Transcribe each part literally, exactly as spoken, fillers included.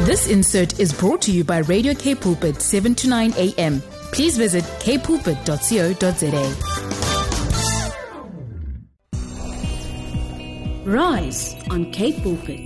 This insert is brought to you by Radio K Pulpit, seven to nine a.m. Please visit k pulpit dot co dot za. Rise on K Pulpit.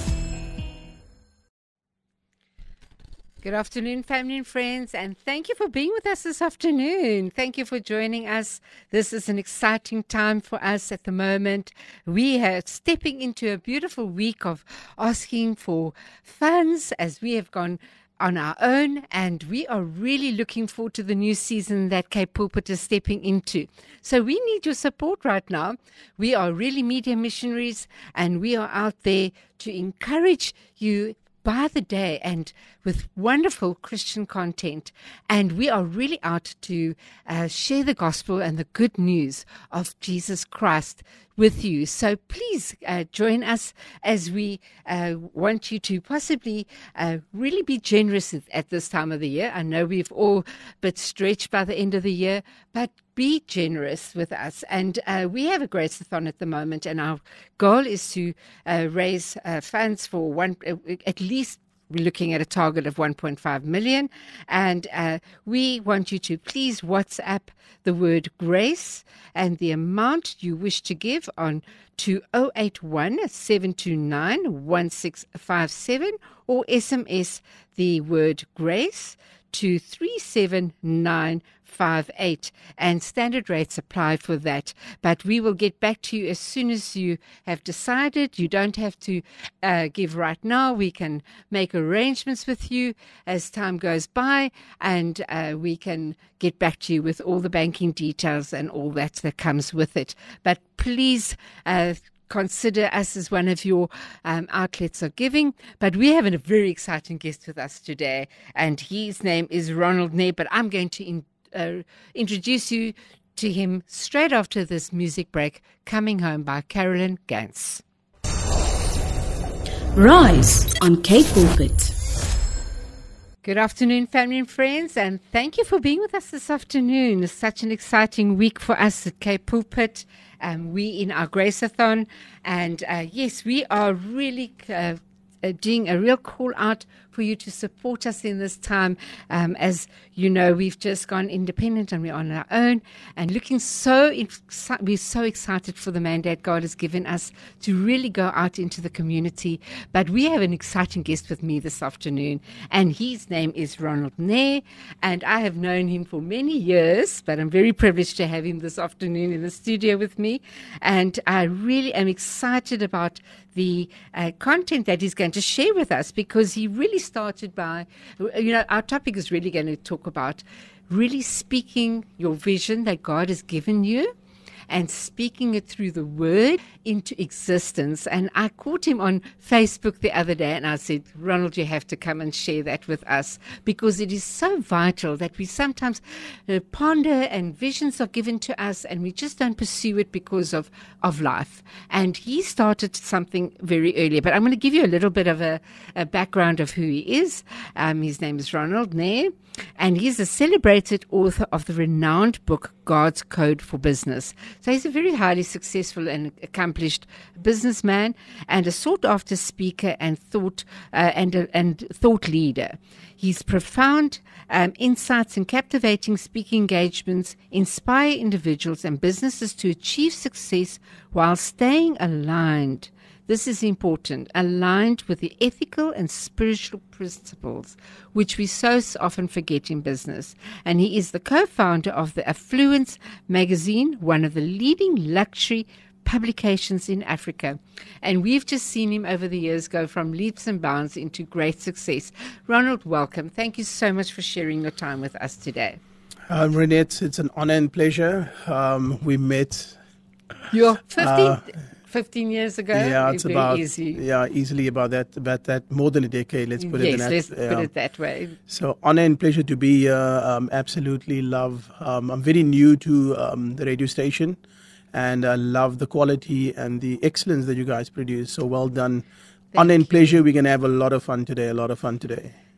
Good afternoon, family and friends, and thank you for being with us this afternoon. Thank you for joining us. This is an exciting time for us at the moment. We are stepping into a beautiful week of asking for funds as we have gone on our own, and we are really looking forward to the new season that K Pulpit is stepping into. So we need your support right now. We are really media missionaries, and we are out there to encourage you by the day and with wonderful Christian content. And we are really out to uh, share the gospel and the good news of Jesus Christ with you. So please uh, join us as we uh, want you to possibly uh, really be generous at this time of the year. I know we've all been stretched by the end of the year, but be generous with us. And uh, we have a Grace-a-thon at the moment, and our goal is to uh, raise uh, funds for one, uh, at least we're looking at a target of one point five million. And uh, we want you to please WhatsApp the word grace and the amount you wish to give on to zero eight one, seven two nine, one six five seven or S M S the word grace to three seven nine five eight, and standard rates apply for that. But we will get back to you as soon as you have decided. You don't have to uh, give right now. We can make arrangements with you as time goes by, and uh, we can get back to you with all the banking details and all that that comes with it. But please uh, consider us as one of your um, outlets of giving. But we have a very exciting guest with us today, and his name is Ronald Nair. But I'm going to in, uh, introduce you to him straight after this music break, Coming Home by Carolyn Gans. Rise on K Pulpit. Good afternoon, family and friends, and thank you for being with us this afternoon. It's such an exciting week for us at K Pulpit. Um, we in our Grace-a-thon, and uh, yes, we are really uh, uh, doing a real call out for you to support us in this time. Um, as you know, we've just gone independent and we're on our own, and looking so, exci- we're so excited for the mandate God has given us to really go out into the community. But we have an exciting guest with me this afternoon, and his name is Ronald Nair, and I have known him for many years, but I'm very privileged to have him this afternoon in the studio with me, and I really am excited about the uh, content that he's going to share with us, because he really started by, you know, our topic is really going to talk about really speaking your vision that God has given you and speaking it through the word into existence. And I caught him on Facebook the other day, and I said, Ronald, you have to come and share that with us, because it is so vital that we sometimes uh, ponder, and visions are given to us and we just don't pursue it because of, of life. And he started something very early, but I'm going to give you a little bit of a, a background of who he is. Um, his name is Ronald Nair, and he's a celebrated author of the renowned book, God's Code for Business. So he's a very highly successful and accomplished businessman and a sought-after speaker and thought uh, and uh, and thought leader. His profound um, insights and captivating speaking engagements inspire individuals and businesses to achieve success while staying aligned. This is important, aligned with the ethical and spiritual principles, which we so often forget in business. And he is the co-founder of the Affluence magazine, one of the leading luxury publications in Africa. And we've just seen him over the years go from leaps and bounds into great success. Ronald, welcome. Thank you so much for sharing your time with us today. Uh, Renette, it's an honor and pleasure. Um, we met. You're fifteen. Uh, fifteen years ago? Yeah, it's very about easy. yeah, easily about that, about that more than a decade. Let's put yes, it in that. let's yeah. put it that way. So honor and pleasure to be here. Um, absolutely love. Um, I'm very new to um, the radio station, and I love the quality and the excellence that you guys produce. So well done. Thank honor and you. pleasure. We're gonna have a lot of fun today. A lot of fun today.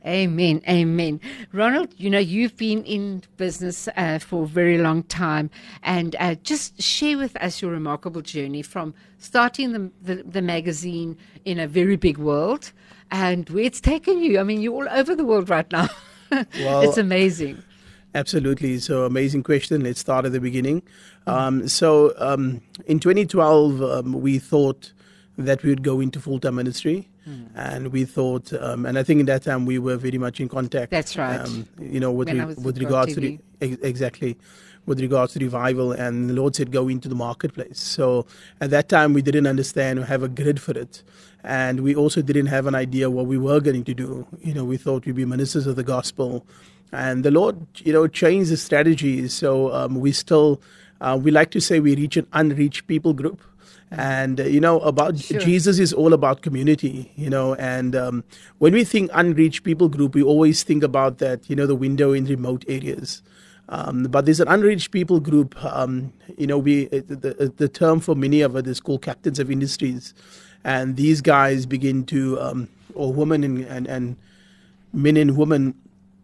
Amen, amen. Ronald, you know, you've been in business uh, for a very long time, and uh, just share with us your remarkable journey from starting the, the, the magazine in a very big world and where it's taken you. I mean, you're all over the world right now. Well, it's amazing. Absolutely. So amazing question. Let's start at the beginning. Um, so um, in twenty twelve, um, we thought that we would go into full-time ministry. Mm. And we thought, um, and I think in that time we were very much in contact. That's right. Um, you know, with, re- with with regards to the, ex- exactly, with regards to revival, and the Lord said, go into the marketplace. So at that time we didn't understand or have a grid for it. And we also didn't have an idea what we were going to do. You know, we thought we'd be ministers of the gospel. And the Lord, you know, changed the strategies. So um, we still, uh, we like to say we reach an unreached people group. And, uh, you know, about sure. Jesus is all about community, you know, and um, when we think unreached people group, we always think about that, you know, the window in remote areas. Um, but there's an unreached people group, um, you know, we the, the, the term for many of it is called captains of industries. And these guys begin to, um, or women and, and, and men and women,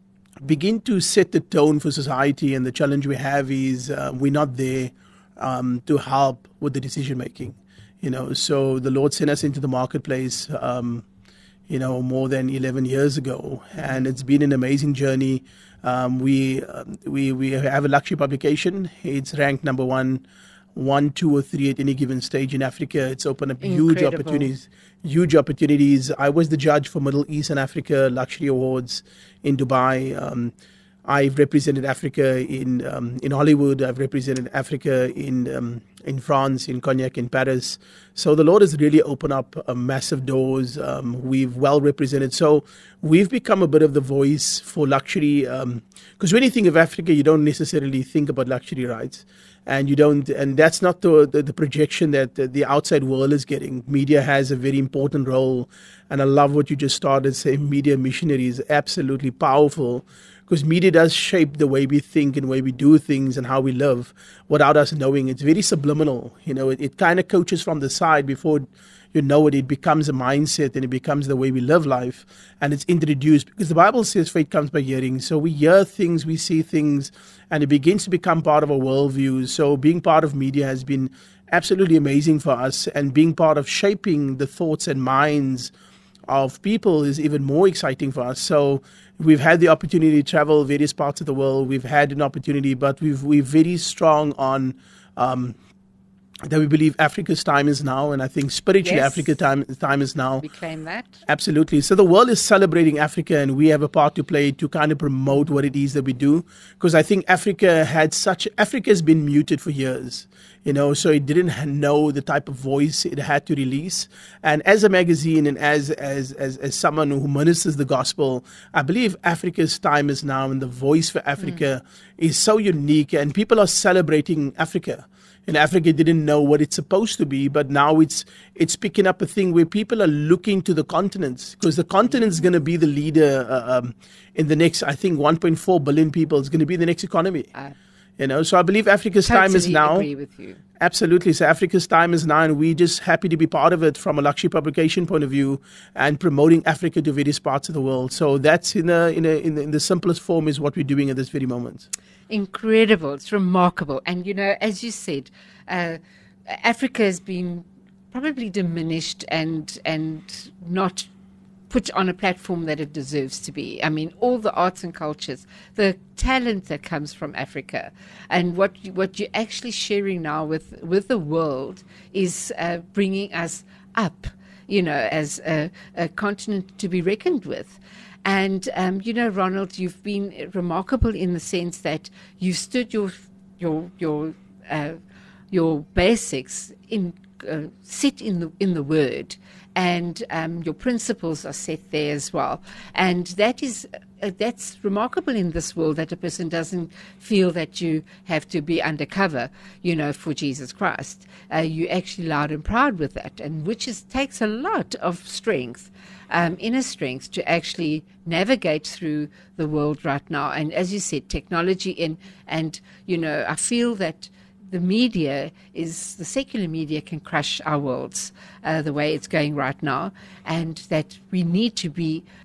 begin to set the tone for society. And the challenge we have is uh, we're not there Um, to help with the decision making, you know. So the Lord sent us into the marketplace, um, you know, more than eleven years ago, and it's been an amazing journey. Um, we um, we we have a luxury publication. It's ranked number one, one, two, or three at any given stage in Africa. It's opened up Incredible. huge opportunities. Huge opportunities. I was the judge for Middle East and Africa Luxury Awards in Dubai. Um, I've represented Africa in um, in Hollywood. I've represented Africa in um, in France, in Cognac, in Paris. So the Lord has really opened up uh, massive doors. Um, we've well represented. So we've become a bit of the voice for luxury. Because um, when you think of Africa, you don't necessarily think about luxury rights, and you don't. And that's not the the, the projection that the, the outside world is getting. Media has a very important role, and I love what you just started saying. Media missionary is absolutely powerful. Because media does shape the way we think and the way we do things and how we live without us knowing. It's very subliminal. You know, it, it kind of coaches from the side before you know it. It becomes a mindset and it becomes the way we live life. And it's introduced because the Bible says faith comes by hearing. So we hear things, we see things, and it begins to become part of our worldview. So being part of media has been absolutely amazing for us, and being part of shaping the thoughts and minds of people is even more exciting for us. So we've had the opportunity to travel various parts of the world. We've had an opportunity, but we've, we're very strong on um, that we believe Africa's time is now. And I think spiritually, yes. Africa's time, time is now. We claim that. Absolutely. So the world is celebrating Africa, and we have a part to play to kind of promote what it is that we do. Because I think Africa had such, Africa has been muted for years. You know, so it didn't know the type of voice it had to release. And as a magazine and as, as as as someone who ministers the gospel, I believe Africa's time is now, and the voice for Africa mm. is so unique, and people are celebrating Africa. And Africa didn't know what it's supposed to be, but now it's it's picking up a thing where people are looking to the continents, because the continent is going to be the leader uh, um, in the next, I think, one point four billion people is going to be the next economy. Uh. You know, so I believe Africa's totally time is now. Agree with you. Absolutely. So Africa's time is now, and we're just happy to be part of it from a luxury publication point of view, and promoting Africa to various parts of the world. So that's in a, in a, in the, in the simplest form is what we're doing at this very moment. Incredible. It's remarkable. And, you know, as you said, uh, Africa has been probably diminished and and not put on a platform that it deserves to be. I mean, all the arts and cultures, the talent that comes from Africa, and what you, what you're actually sharing now with, with the world is uh, bringing us up, you know, as a, a continent to be reckoned with. And, um, you know, Ronald, you've been remarkable in the sense that you stood your your your uh, your basics in uh, sit in the in the Word. And um, your principles are set there as well. And that is uh, that's remarkable in this world, that a person doesn't feel that you have to be undercover, you know, for Jesus Christ. Uh, you're actually loud and proud with that, and which is takes a lot of strength, um, inner strength, to actually navigate through the world right now. And as you said, technology in, and, you know, I feel that the media is, the secular media can crush our worlds uh, the way it's going right now, and that we need to be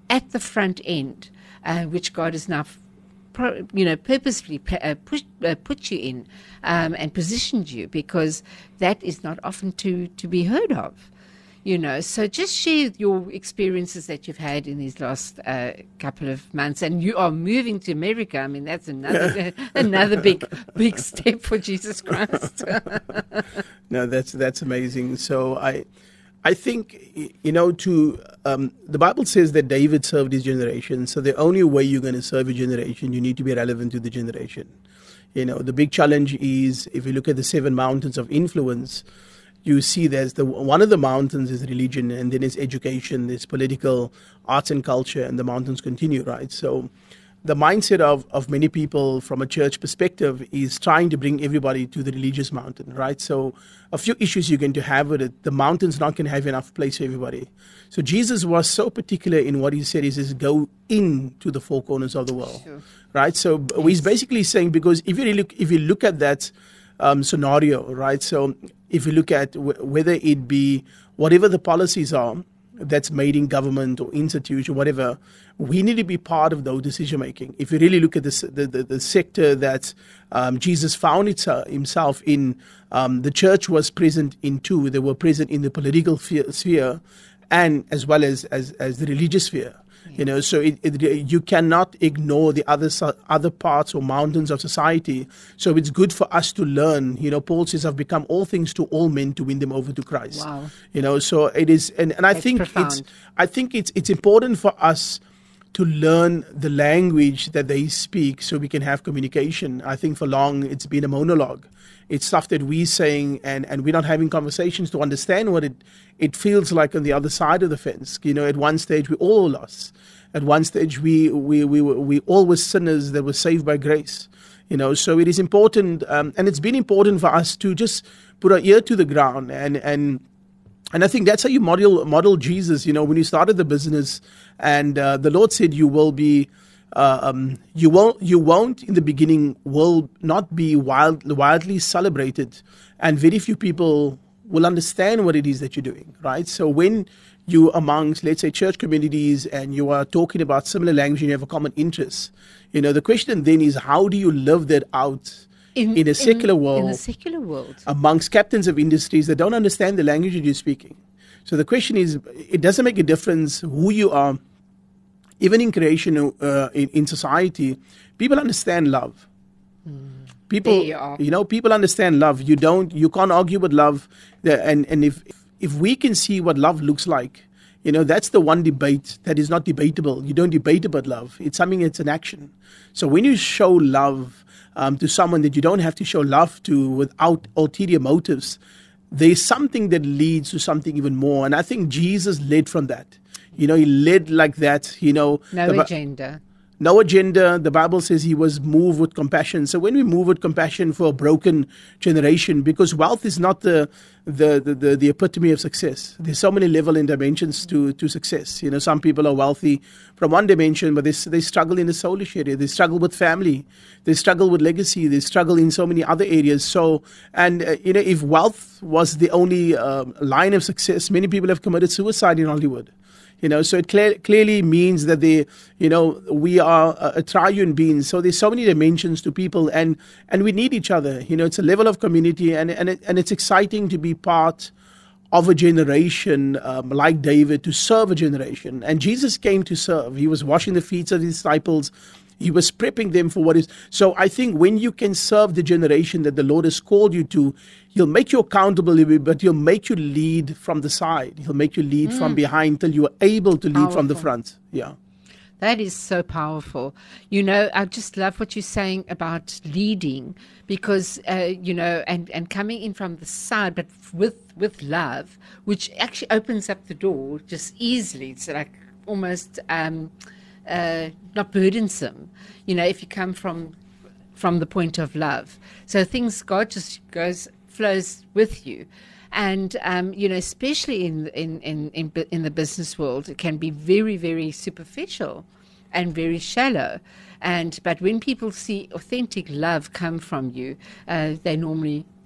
at the front end, uh, which God has now, pro, you know, purposefully uh, push, uh, put you in um, and positioned you, because that is not often to, to be heard of. You know, so just share your experiences that you've had in these last uh, couple of months, and you are moving to America. I mean, that's another another big big step for Jesus Christ. No, that's that's amazing. So I, I think you know to um, the Bible says that David served his generation. So the only way you're going to serve a generation, you need to be relevant to the generation. You know, the big challenge is if you look at the seven mountains of influence. You see there's the one of the mountains is religion, and then it's education, there's political, arts and culture, and the mountains continue, right? So the mindset of, of many people from a church perspective is trying to bring everybody to the religious mountain, right? So a few issues you're going to have with it. The mountain's not going to have enough place for everybody. So Jesus was so particular in what he said. He says, go into the four corners of the world, sure. Right? So yes. He's basically saying, because if you really look, if you look at that um, scenario, right? So if you look at w- whether it be whatever the policies are that's made in government or institution, whatever, we need to be part of those decision making. If you really look at this, the, the, the sector that um, Jesus found it, uh, himself in, um, the church was present in two. They were present in the political fe- sphere and as well as, as, as the religious sphere. You know, so it, it, you cannot ignore the other other parts or mountains of society. So it's good for us to learn. You know, Paul says, "I've become all things to all men to win them over to Christ." Wow. You know, so it is, and, and I That's think profound. it's I think it's it's important for us to learn the language that they speak, so we can have communication. I think for long it's been a monologue. It's stuff that we're saying, and, and we're not having conversations to understand what it, it feels like on the other side of the fence. You know, at one stage we all lost. At one stage we we we were, we all were sinners that were saved by grace. You know, so it is important, um, and it's been important for us to just put our ear to the ground, and and and I think that's how you model model Jesus. You know, when you started the business, and uh, the Lord said you will be. Uh, um, you won't, you won't in the beginning will not be wild, wildly celebrated, and very few people will understand what it is that you're doing, right? So when you amongst, let's say, church communities, and you are talking about similar language and you have a common interest, you know, the question then is, how do you live that out in, in a secular in, world, in a secular world, amongst captains of industries that don't understand the language that you're speaking? So the question is, it doesn't make a difference who you are. Even in creation, uh, in, in society, people understand love. Mm. People, you, you know, people understand love. You don't, you can't argue with love. And and if if we can see what love looks like, you know, that's the one debate that is not debatable. You don't debate about love. It's something that's an action. So when you show love um, to someone that you don't have to show love to without ulterior motives, there's something that leads to something even more. And I think Jesus led from that. You know, he led like that, you know. No the, agenda. No agenda. The Bible says he was moved with compassion. So when we move with compassion for a broken generation, because wealth is not the the, the, the, the epitome of success. There's so many levels and dimensions to, to success. You know, some people are wealthy from one dimension, but they, they struggle in the soulish area. They struggle with family. They struggle with legacy. They struggle in so many other areas. So, and, uh, you know, if wealth was the only uh, line of success, many people have committed suicide in Hollywood. You know, so it clear, clearly means that they, you know, we are a, a triune being. So there's so many dimensions to people, and, and we need each other. You know, it's a level of community, and and it, and it's exciting to be part of a generation um, like David, to serve a generation. And Jesus came to serve. He was washing the feet of his disciples. He was prepping them for what is. So I think when you can serve the generation that the Lord has called you to, He'll make you accountable, but He'll make you lead from the side. He'll make you lead mm. from behind till you are able to lead powerful. From the front. Yeah. That is so powerful. You know, I just love what you're saying about leading, because, uh, you know, and, and coming in from the side, but with, with love, which actually opens up the door just easily. It's like almost... Um, Uh, not burdensome, you know, if you come from from the point of love. So things, God just goes, flows with you. And, um, you know, especially in, in, in, in, in the business world, it can be very, very superficial and very shallow. And but when people see authentic love come from you, uh, they normally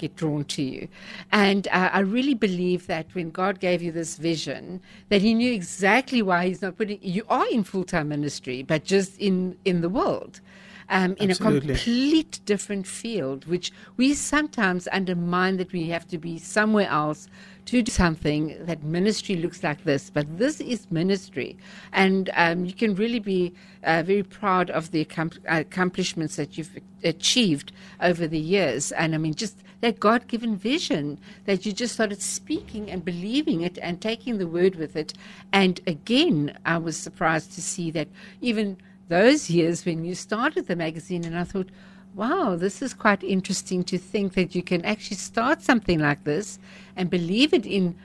get drawn to you. And uh, I really believe that when God gave you this vision, that he knew exactly why he's not putting, you are in full-time ministry, but just in, in the world. Um, in Absolutely. a complete different field, which we sometimes undermine that we have to be somewhere else to do something, that ministry looks like this. But this is ministry. And um, you can really be uh, very proud of the accom- accomplishments that you've achieved over the years. And I mean, just that God-given vision that you just started speaking and believing it and taking the word with it. And again, I was surprised to see that even those years when you started the magazine, and I thought, wow, this is quite interesting to think that you can actually start something like this and believe it in,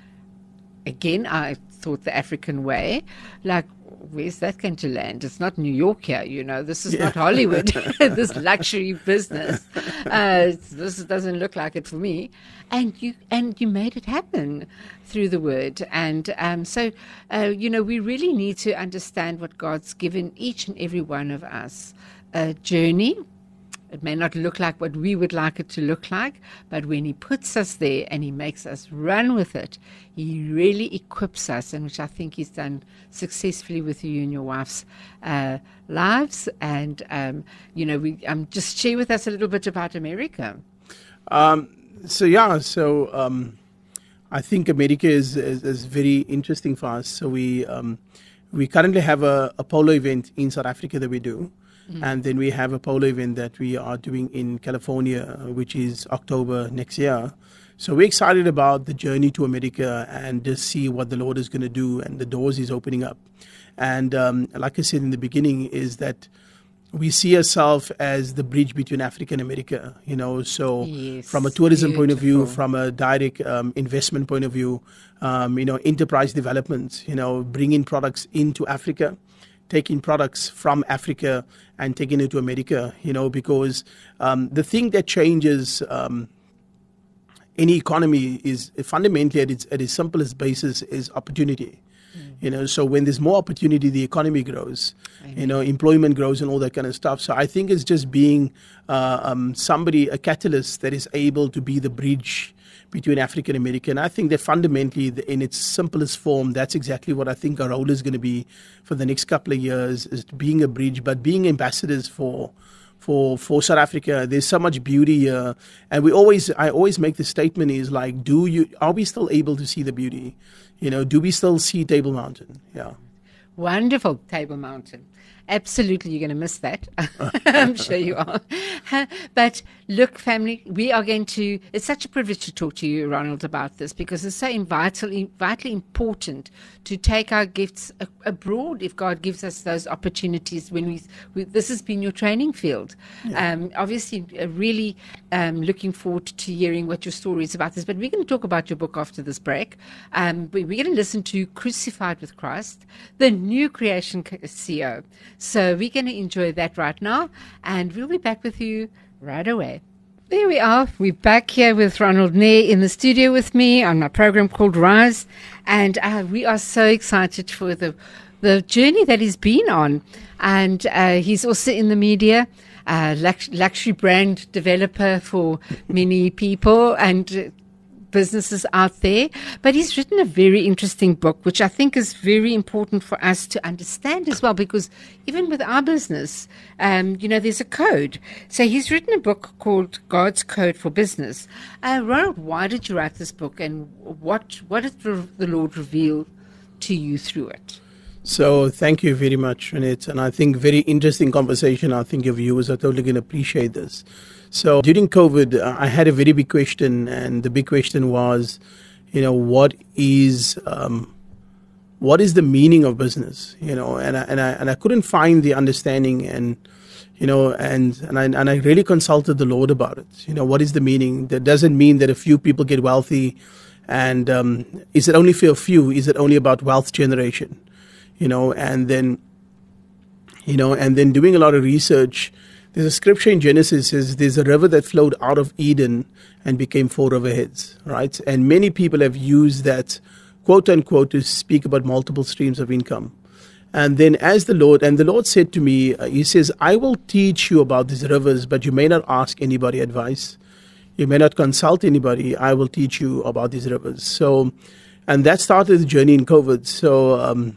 again, I thought the African way, like, where's that going to land? It's not New York here, you know, this is yeah. not Hollywood, this luxury business. Uh, this doesn't look like it for me. And you and you made it happen through the word. And um, so, uh, you know, we really need to understand what God's given each and every one of us. A journey. It may not look like what we would like it to look like, but when he puts us there and he makes us run with it, he really equips us, and which I think he's done successfully with you and your wife's uh, lives. And, um, you know, we um, just share with us a little bit about America. Um, so, yeah, so um, I think America is, is, is very interesting for us. So we, um, we currently have a, a polo event in South Africa that we do. Mm. And then we have a polo event that we are doing in California, which is October next year. So we're excited about the journey to America and just see what the Lord is going to do and the doors he's opening up. And um, like I said in the beginning, is that we see ourselves as the bridge between Africa and America, you know, so yes, from a tourism beautiful. point of view, from a direct um, investment point of view, um, you know, enterprise development, you know, bringing products into Africa, taking products from Africa and taking it to America, you know, because um, the thing that changes um, any economy is fundamentally at its, at its simplest basis is opportunity. Mm. You know, so when there's more opportunity, the economy grows, Amen. You know, employment grows and all that kind of stuff. So I think it's just being uh, um, somebody, a catalyst that is able to be the bridge between Africa and America. And I think that fundamentally, in its simplest form, that's exactly what I think our role is going to be for the next couple of years, is being a bridge, but being ambassadors for for for South Africa. There's so much beauty here. And we always, I always make the statement is like, do you, are we still able to see the beauty? You know, do we still see Table Mountain? Yeah. Wonderful, Table Mountain. Absolutely, you're going to miss that. I'm sure you are. But look, family, we are going to, it's such a privilege to talk to you, Ronald, about this, because it's so vitally, vitally important to take our gifts a- abroad if God gives us those opportunities. When we, we this has been your training field. Yeah. Um, obviously, uh, really um, looking forward to hearing what your story is about this. But we're going to talk about your book after this break. Um, we're going to listen to Crucified with Christ, the New Creation C E O. So we're going to enjoy that right now, and we'll be back with you right away. There we are. We're back here with Ronald Nair in the studio with me on my program called Rise, and uh, we are so excited for the the journey that he's been on. And uh, he's also in the media, uh, lux- luxury brand developer for many people and uh, businesses out there, but he's written a very interesting book, which I think is very important for us to understand as well, because even with our business, um, you know, there's a code. So he's written a book called God's Code for Business. Uh, Ronald, why did you write this book, and what what did the Lord reveal to you through it? So thank you very much, Renette, and I think very interesting conversation. I think your viewers are totally going to appreciate this. So during COVID, uh, I had a very big question, and the big question was, you know, what is um, what is the meaning of business? You know, and I, and I and I couldn't find the understanding, and you know, and and I and I really consulted the Lord about it. You know, what is the meaning? That doesn't mean that a few people get wealthy, and um, is it only for a few? Is it only about wealth generation? You know, and then, you know, and then doing a lot of research. There's a scripture in Genesis says there's a river that flowed out of Eden and became four riverheads, right? And many people have used that, quote unquote, to speak about multiple streams of income. And then as the Lord, and the Lord said to me, uh, he says, I will teach you about these rivers, but you may not ask anybody advice. You may not consult anybody. I will teach you about these rivers. So, and that started the journey in COVID. So, um,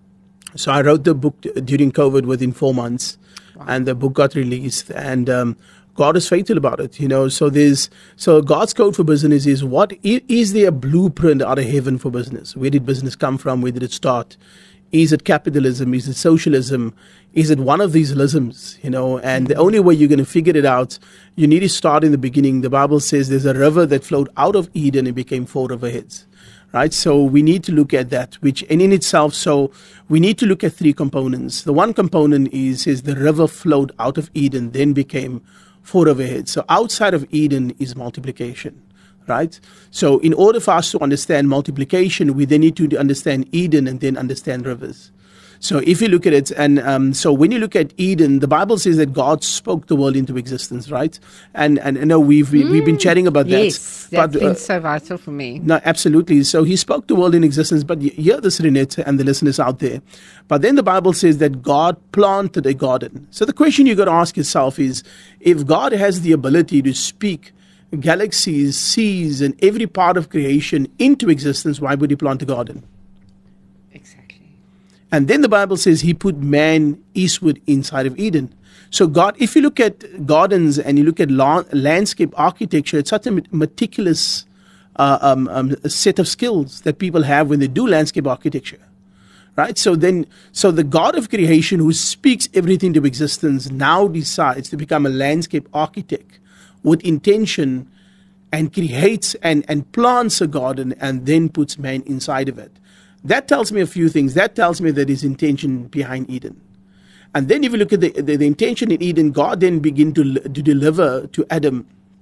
so I wrote the book during COVID within four months, wow. and the book got released. And um, God is faithful about it, you know. So there's so God's code for business is what is there a blueprint out of heaven for business? Where did business come from? Where did it start? Is it capitalism? Is it socialism? Is it one of these lisms? You know, and the only way you're going to figure it out, you need to start in the beginning. The Bible says there's a river that flowed out of Eden and became four riverheads, right? So we need to look at that, which and in itself, so we need to look at three components. The one component is is the river flowed out of Eden, then became four riverheads. So outside of Eden is multiplication. Right? So in order for us to understand multiplication, we then need to understand Eden and then understand rivers. So if you look at it, and um, so when you look at Eden, the Bible says that God spoke the world into existence, right? And and I know we've we, mm, we've been chatting about that. Yes, that's but, been uh, so vital for me. No, absolutely. So he spoke the world in existence, but you hear this, Renette, and the listeners out there. But then the Bible says that God planted a garden. So the question you got to ask yourself is, if God has the ability to speak galaxies, seas, and every part of creation into existence, why would he plant a garden? Exactly. And then the Bible says he put man eastward inside of Eden. So God, if you look at gardens and you look at la- landscape architecture, it's such a meticulous uh, um, um, set of skills that people have when they do landscape architecture. Right? So then, so the God of creation who speaks everything to existence now decides to become a landscape architect with intention, and creates and, and plants a garden and then puts man inside of it. That tells me a few things. That tells me that his intention behind Eden. And then if you look at the, the, the intention in Eden, God then begin to, to deliver to Adam.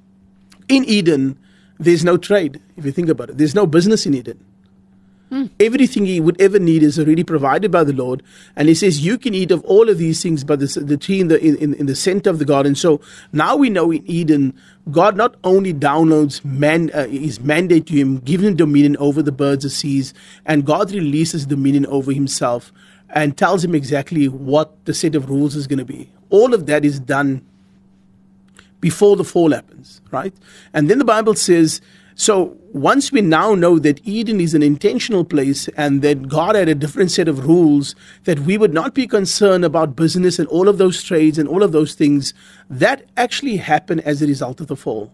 In Eden, there's no trade, if you think about it. There's no business in Eden. Mm. Everything he would ever need is already provided by the Lord. And he says, you can eat of all of these things, but the, the tree in the, in, in the center of the garden. So now we know in Eden, God not only downloads man, uh, his mandate to him, giving him dominion over the birds of seas, and God releases dominion over himself and tells him exactly what the set of rules is going to be. All of that is done before the fall happens, right? And then the Bible says, so once we now know that Eden is an intentional place and that God had a different set of rules, that we would not be concerned about business and all of those trades and all of those things, that actually happened as a result of the fall.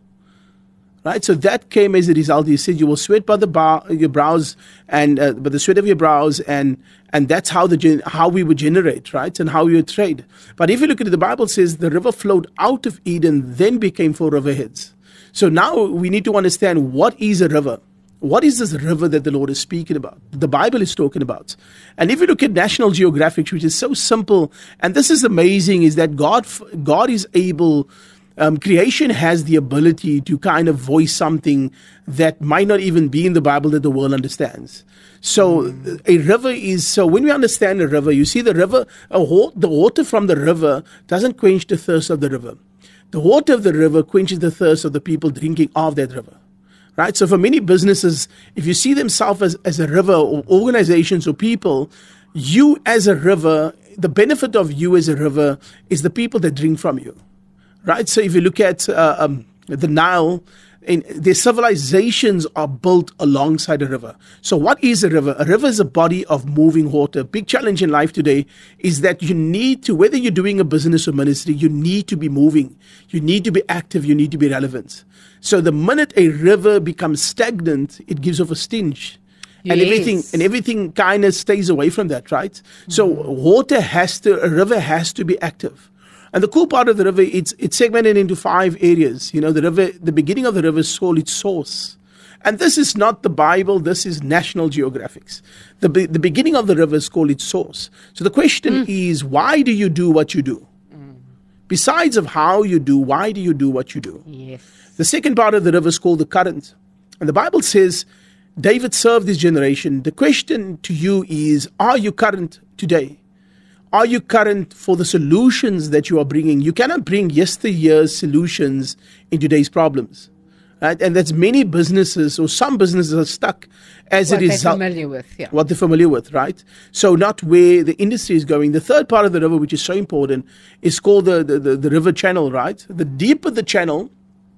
Right? So that came as a result. He said, you will sweat by the bar, your brows and uh, by the sweat of your brows, and and that's how the how we would generate, right? And how we would trade. But if you look at it, the Bible says the river flowed out of Eden, then became four riverheads. So now we need to understand, what is a river? What is this river that the Lord is speaking about? The Bible is talking about. And if you look at National Geographic, which is so simple, and this is amazing, is that God, God is able, um, creation has the ability to kind of voice something that might not even be in the Bible that the world understands. So mm. a river is, so when we understand a river, you see the river, a ho- the water from the river doesn't quench the thirst of the river. The water of the river quenches the thirst of the people drinking of that river, right? So for many businesses, if you see themselves as, as a river, or organizations or people, you as a river, the benefit of you as a river is the people that drink from you, right? So if you look at uh, um, the Nile, and their civilizations are built alongside a river. So what is a river? A river is a body of moving water. Big challenge in life today is that you need to, whether you're doing a business or ministry, you need to be moving. You need to be active. You need to be relevant. So the minute a river becomes stagnant, it gives off a stench. Yes. And everything and everything kind of stays away from that, right? Mm-hmm. So water has to, a river has to be active. And the cool part of the river, it's it's segmented into five areas. You know, the river, the beginning of the river is called its source. And this is not the Bible, this is National Geographic. The, be, the beginning of the river is called its source. So the question mm. is, why do you do what you do? Mm. Besides of how you do, why do you do what you do? Yes. The second part of the river is called the current. And the Bible says, David served his generation. The question to you is, are you current today? Are you current for the solutions that you are bringing? You cannot bring yesteryear's solutions in today's problems. Right? And that's many businesses, or some businesses are stuck as what a result. What they're familiar with, yeah. What they're familiar with, right? So not where the industry is going. The third part of the river, which is so important, is called the, the, the, the river channel, right? The deeper the channel,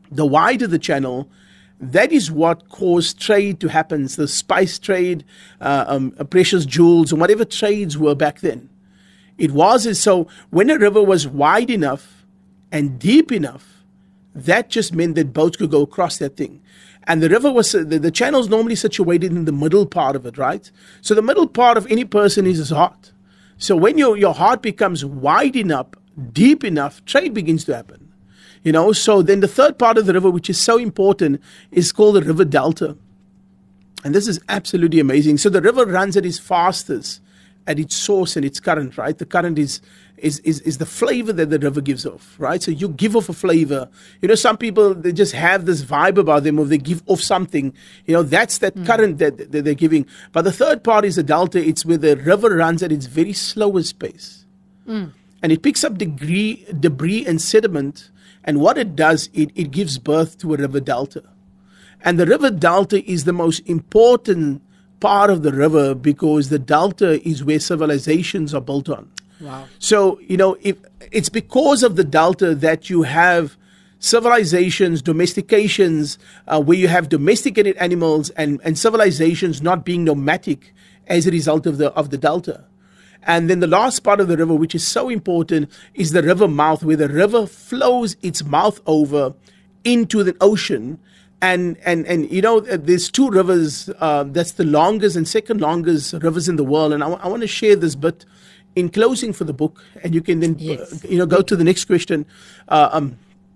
the wider the channel, that is what caused trade to happen. The spice trade, uh, um, precious jewels, and whatever trades were back then. It was so when a river was wide enough and deep enough, that just meant that boats could go across that thing. And the river was, the, the channel is normally situated in the middle part of it, right? So the middle part of any person is his heart. So when your, your heart becomes wide enough, deep enough, trade begins to happen. You know, so then the third part of the river, which is so important, is called the river delta. And this is absolutely amazing. So the river runs at its fastest at its source and its current, right? The current is, is, is, is the flavor that the river gives off, right? So you give off a flavor. You know, some people, they just have this vibe about them, or they give off something. You know, that's that mm. current that, that they're giving. But the third part is the delta. It's where the river runs at its very slowest pace. Mm. And it picks up debris, debris and sediment. And what it does, it, it gives birth to a river delta. And the river delta is the most important part of the river because the delta is where civilizations are built on. Wow. So, you know, if it's because of the delta that you have civilizations, domestications, uh, where you have domesticated animals and, and civilizations not being nomadic as a result of the of the delta. And then the last part of the river, which is so important, is the river mouth, where the river flows its mouth over into the ocean. And, and, and you know, there's two rivers, uh, that's the longest and second longest rivers in the world. And I, w- I want to share this bit in closing for the book. And you can then, yes. uh, you know, go to the next question. Uh, um,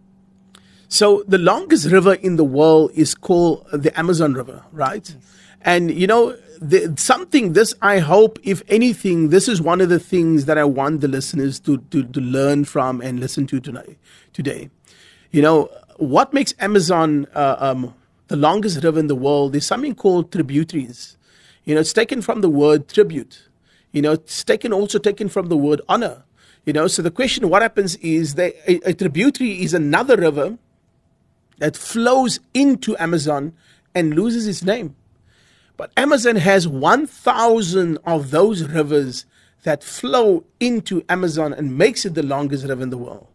so the longest river in the world is called the Amazon River, right? Yes. And, you know, the, something, this, I hope, if anything, this is one of the things that I want the listeners to, to, to learn from and listen to tonight, today. You know, what makes Amazon uh, um, the longest river in the world is something called tributaries. You know, it's taken from the word tribute. You know, it's taken also taken from the word honor. You know, so the question, what happens is that a, a tributary is another river that flows into Amazon and loses its name. But Amazon has one thousand of those rivers that flow into Amazon and makes it the longest river in the world.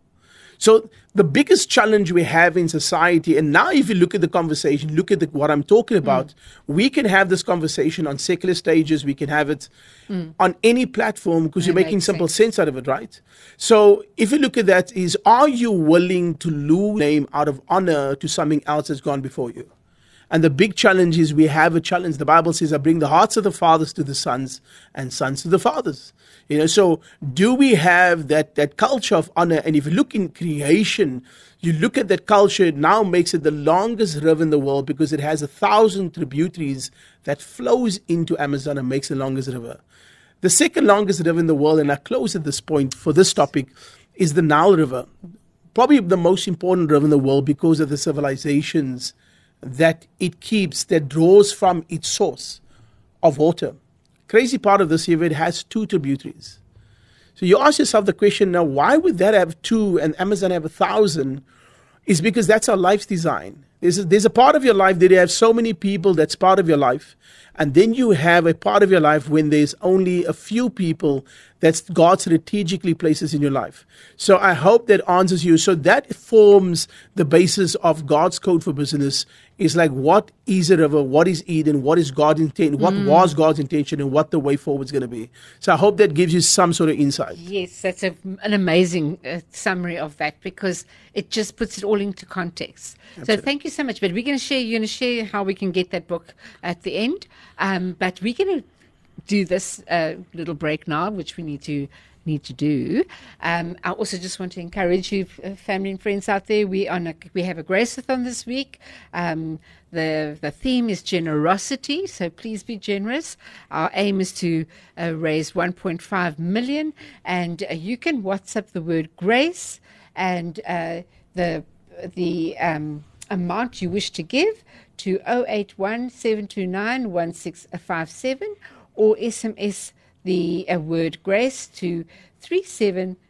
So the biggest challenge we have in society, and now if you look at the conversation, look at the, what I'm talking about, mm. we can have this conversation on secular stages, we can have it mm. on any platform because you're making simple sense. sense out of it, right? So if you look at that, is are you willing to lose name out of honor to something else that's gone before you? And the big challenge is we have a challenge. The Bible says, I bring the hearts of the fathers to the sons and sons to the fathers. You know, so do we have that, that culture of honor? And if you look in creation, you look at that culture, it now makes it the longest river in the world because it has a thousand tributaries that flows into Amazon and makes the longest river. The second longest river in the world, and I close at this point for this topic, is the Nile River. Probably the most important river in the world because of the civilizations that it keeps, that draws from its source of water. Crazy part of this here, it has two tributaries. So you ask yourself the question now, why would that have two and Amazon have a thousand? Is because that's our life's design. There's a, there's a part of your life that you have so many people that's part of your life. And then you have a part of your life when there's only a few people that God strategically places in your life. So I hope that answers you. So that forms the basis of God's code for business. Is like, what is a river? What is Eden? What is God's intent? What mm. was God's intention and what the way forward is going to be? So I hope that gives you some sort of insight. Yes, that's a, an amazing uh, summary of that because it just puts it all into context. Absolutely. So thank you so much. But we're going to share, you're going to share how we can get that book at the end. Um, but we're going to do this uh, little break now, which we need to need to do. Um, I also just want to encourage you, uh, family and friends out there. We on a, we have a Grace-a-thon this week. Um, the the theme is generosity, so please be generous. Our aim is to uh, raise one point five million, and uh, you can WhatsApp the word grace and uh, the the um, amount you wish to give to zero eight one seven two nine one six five seven or S M S the uh, word grace to three seven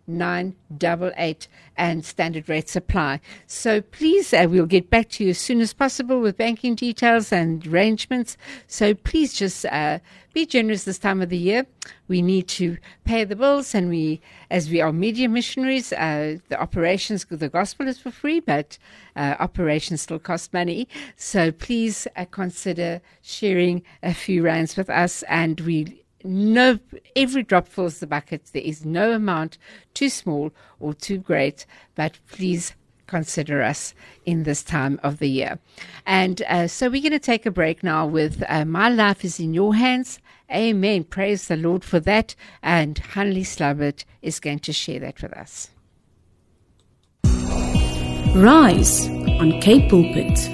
nine eight eight, and standard rates apply. So please, uh, we'll get back to you as soon as possible with banking details and arrangements. So please just uh, be generous this time of the year. We need to pay the bills, and we, as we are media missionaries, uh, the operations, the gospel is for free, but uh, operations still cost money. So please uh, consider sharing a few rands with us, and we No, every drop fills the bucket. There is no amount too small or too great, but please consider us in this time of the year. And uh, so we're going to take a break now with uh, My Life is in Your Hands. Amen. Praise the Lord for that. And Hanley Slabbert is going to share that with us. Rise on Cape Pulpit.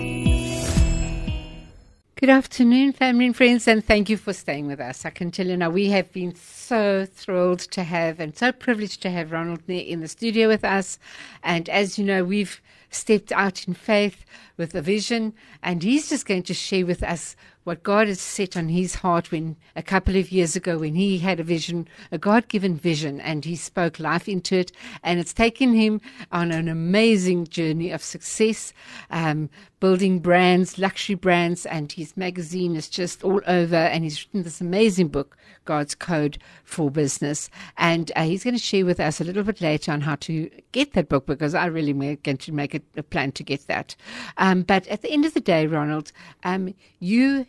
Good afternoon, family and friends, and thank you for staying with us. I can tell you now, we have been so thrilled to have and so privileged to have Ronald in the studio with us. And as you know, we've stepped out in faith with a vision, and he's just going to share with us what God has set on his heart when a couple of years ago when he had a vision, a God-given vision, and he spoke life into it, and it's taken him on an amazing journey of success, um, building brands, luxury brands, and his magazine is just all over, and he's written this amazing book, God's Code for Business, and uh, he's going to share with us a little bit later on how to get that book, because I really am going to make a, a plan to get that. Um, but at the end of the day, Ronald, um, you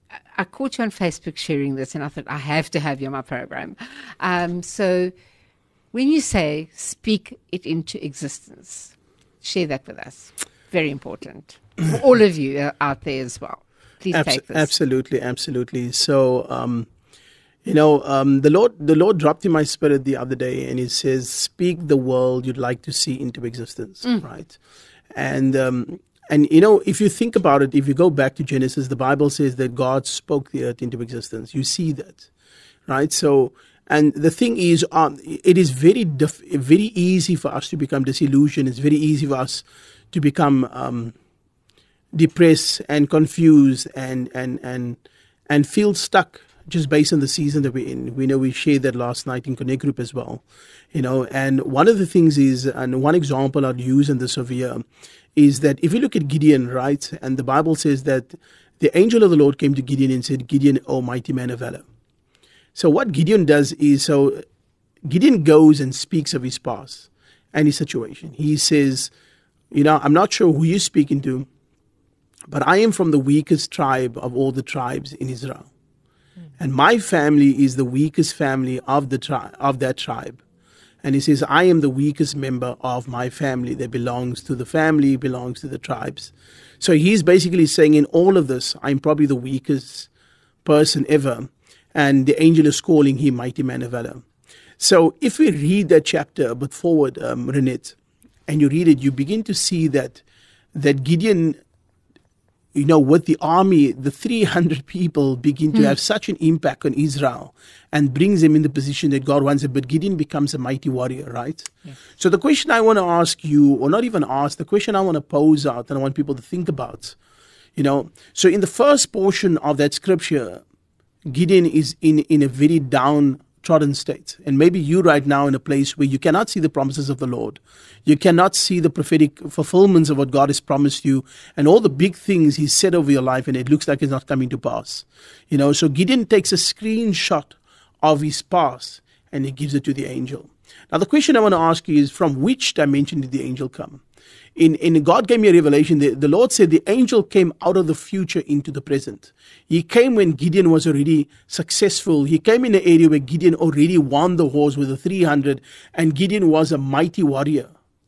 I caught you on Facebook sharing this, and I thought, I have to have you on my program. Um, so when you say speak it into existence, share that with us. Very important. For all of you out there as well. Please Abs- take this. Absolutely, absolutely. So, um, you know, um, the Lord the Lord dropped in my spirit the other day, and he says, speak the world you'd like to see into existence, mm. right? And um And, you know, if you think about it, if you go back to Genesis, the Bible says that God spoke the earth into existence. You see that, right? So, and the thing is, um, it is very, def- very easy for us to become disillusioned. It's very easy for us to become um, depressed and confused and, and, and, and feel stuck just based on the season that we're in. We know we shared that last night in Connect Group as well, you know, and one of the things is, and one example I'd use in this over here, is that if you look at Gideon, right, and the Bible says that the angel of the Lord came to Gideon and said, Gideon, O mighty man of valor. So what Gideon does is, so Gideon goes and speaks of his past and his situation. He says, you know, I'm not sure who you're speaking to, but I am from the weakest tribe of all the tribes in Israel. Mm. And my family is the weakest family of the tri- of that tribe. And he says, I am the weakest member of my family that belongs to the family, belongs to the tribes. So he's basically saying in all of this, I'm probably the weakest person ever. And the angel is calling him mighty man of valor. So if we read that chapter a bit forward, um, Renette, and you read it, you begin to see that that Gideon, you know, with the army, the three hundred people begin to mm. have such an impact on Israel and brings them in the position that God wants it. But Gideon becomes a mighty warrior, right? Yes. So the question I want to ask you, or not even ask, the question I want to pose out and I want people to think about, you know, so in the first portion of that scripture, Gideon is in, in a very downtrodden state. And maybe you right now in a place where you cannot see the promises of the Lord. You cannot see the prophetic fulfillments of what God has promised you and all the big things he's said over your life, and it looks like it's not coming to pass. You know, so Gideon takes a screenshot of his past and he gives it to the angel. Now the question I want to ask you is, from which dimension did the angel come? In, in God gave me a revelation. The, the Lord said the angel came out of the future into the present. He came when Gideon was already successful. He came in an area where Gideon already won the horse with the three hundred, and Gideon was a mighty warrior.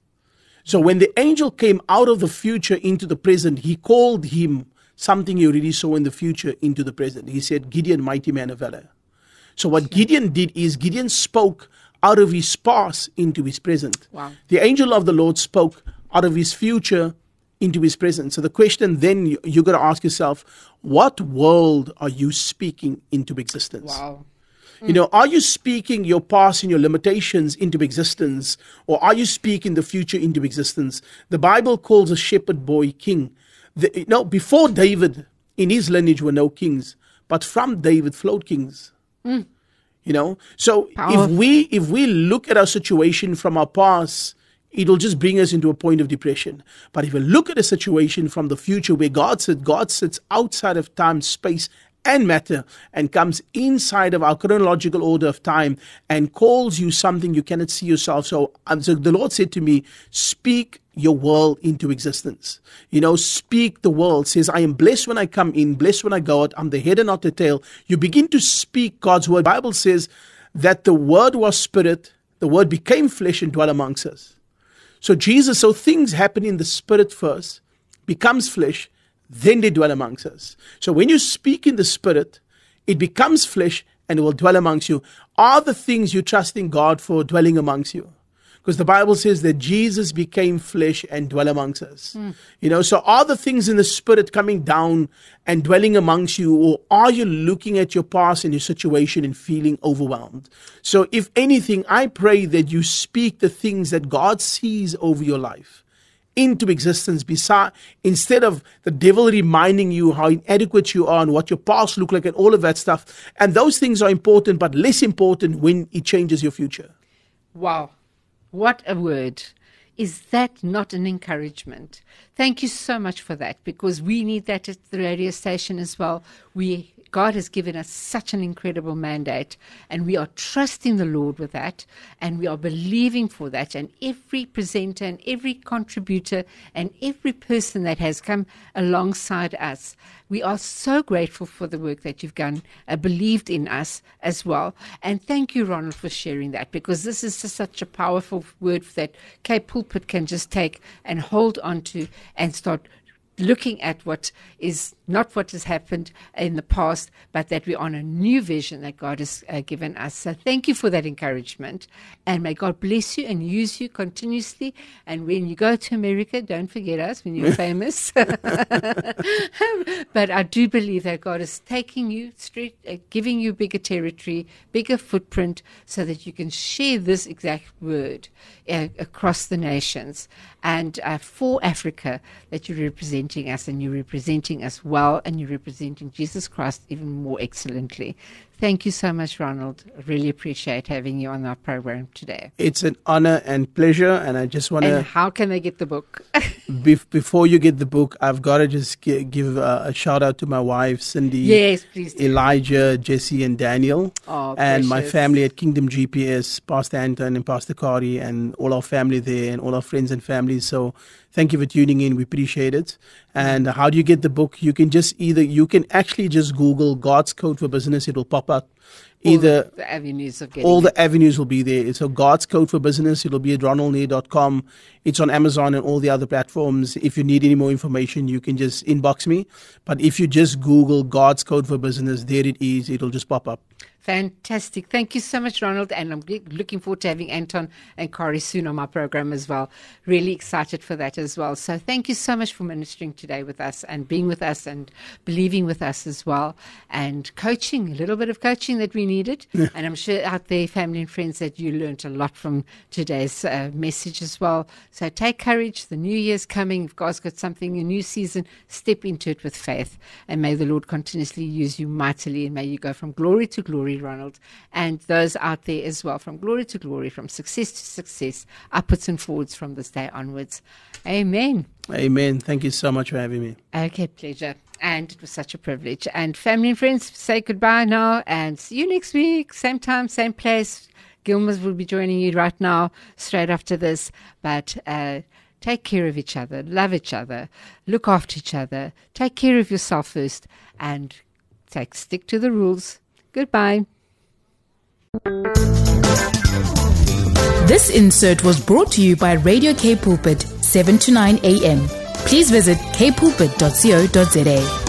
So when the angel came out of the future into the present, he called him something he already saw in the future into the present. He said, Gideon, mighty man of valor. So what Gideon did is Gideon spoke out of his past into his present. Wow. The angel of the Lord spoke out of his future into his present. So the question then you, you got to ask yourself, what world are you speaking into existence? Wow. Mm. You know, are you speaking your past and your limitations into existence, or are you speaking the future into existence? The Bible calls a shepherd boy king. The, you know, before David, in his lineage were no kings, but from David flowed kings. Mm. You know, so Powerful. if we if we look at our situation from our past, it'll just bring us into a point of depression. But if we look at a situation from the future where God sits, God sits outside of time, space, and matter and comes inside of our chronological order of time and calls you something you cannot see yourself. So, um, so the Lord said to me, speak your world into existence. You know, speak the world. Says, I am blessed when I come in, blessed when I go out. I'm the head and not the tail. You begin to speak God's word. The Bible says that the word was spirit, the word became flesh and dwelt amongst us. So Jesus, so things happen in the spirit first, becomes flesh, then they dwell amongst us. So when you speak in the spirit, it becomes flesh and it will dwell amongst you. Are the things you trust in God for dwelling amongst you? Because the Bible says that Jesus became flesh and dwell amongst us. Mm. You know, so are the things in the spirit coming down and dwelling amongst you, or are you looking at your past and your situation and feeling overwhelmed? So if anything, I pray that you speak the things that God sees over your life into existence, beside, instead of the devil reminding you how inadequate you are and what your past look like and all of that stuff. And those things are important, but less important when it changes your future. Wow. What a word. Is that not an encouragement? Thank you so much for that, because we need that at the radio station as well. We God has given us such an incredible mandate, and we are trusting the Lord with that, and we are believing for that. And every presenter and every contributor and every person that has come alongside us, we are so grateful for the work that you've done, uh, believed in us as well. And thank you, Ronald, for sharing that, because this is just such a powerful word that K Pulpit can just take and hold on to and start looking at what is not what has happened in the past, but that we're on a new vision that God has uh, given us. So thank you for that encouragement, and may God bless you and use you continuously. And when you go to America, don't forget us when you're famous. But I do believe that God is taking you straight, uh, giving you bigger territory, bigger footprint, so that you can share this exact word uh, across the nations. And uh, for Africa, that you're representing us, and you're representing us well, and you're representing Jesus Christ even more excellently. Thank you so much, Ronald. I really appreciate having you on our program today. It's an honor and pleasure, and I just want to... And how can they get the book? be- before you get the book, I've got to just g- give uh, a shout-out to my wife, Cindy. Yes, please do. Elijah, Jesse, and Daniel. Oh, and precious. my family at Kingdom G P S, Pastor Anton and Pastor Kari, and all our family there, and all our friends and families. So thank you for tuning in. We appreciate it. And how do you get the book? You can just either, you can actually just Google God's Code for Business. It will pop up. Either all the, the avenues of getting all it. the avenues will be there. So God's Code for Business, it'll be at ronald neer dot com. It's on Amazon and all the other platforms. If you need any more information, you can just inbox me. But if you just Google God's Code for Business, there it is. It'll just pop up. Fantastic. Thank you so much, Ronald. And I'm looking forward to having Anton and Kari soon on my program as well. Really excited for that as well. So thank you so much for ministering today with us and being with us and believing with us as well. And coaching, a little bit of coaching that we needed. Yeah. And I'm sure out there, family and friends, that you learned a lot from today's uh, message as well. So take courage. The new year's coming. If God's got something, a new season, step into it with faith. And may the Lord continuously use you mightily. And may you go from glory to glory, Ronald, and those out there as well, from glory to glory, from success to success, upwards and forwards from this day onwards. Amen. Amen. Thank you so much for having me. Okay, pleasure. And it was such a privilege. And family and friends, say goodbye now and see you next week. Same time, same place. Gilmer's will be joining you right now, straight after this. But uh, take care of each other, love each other, look after each other, take care of yourself first, and take, stick to the rules. Goodbye. This insert was brought to you by Radio K Pulpit, seven to nine a.m. Please visit k pulpit dot co dot za.